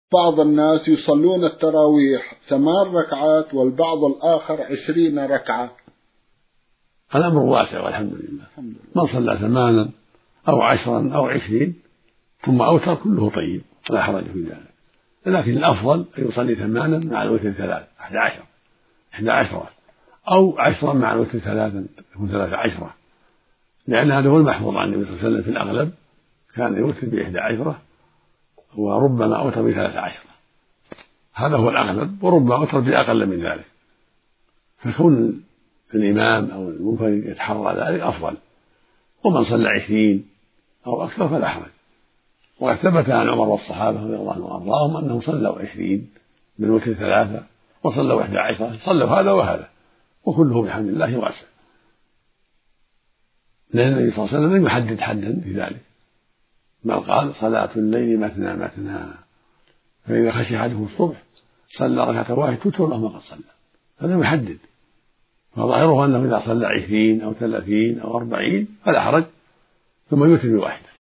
بعض الناس يصلون التراويح 8 ركعات والبعض الآخر 20 ركعة. الأمر واسع والحمد لله. من صلى 8 أو 10 أو 20 ثم أوتر كله طيب لا حرج في ذلك، لكن الأفضل أن يصلي 8 مع الوتر 3 11 أو 10 مع الوتر 3 يكون 13، لأن هذا هو المحفوظ عن النبي صلى الله عليه وسلم في الأغلب كان يوتر ب11 وربما أوتر ب13، هذا هو الأغلب، وربما أوتر بأقل من ذلك، فكون الإمام أو المنفرد يتحرى ذلك أفضل. ومن صلى 20 أو أكثر فلا حرج. وقد ثبت عن عمر والصحابة رضي الله عنهم وأرضاهم أنهم صلوا 20 من وتر 3 وصلوا 11، صلوا هذا وهذا وكله بحمد الله واسع، لأن النبي صلى الله عليه وسلم لم يحدد حدا في ذلك، بل قال صلاة الليل مثنى مثنى، فإذا خشي أحدكم الصبح صلى ركعة واحدة توتر له ما قد صلى، فلم يحدد، فظاهره أنه إذا صلى 20 أو 30 أو 40 فلا حرج ثم يوتر بواحدة.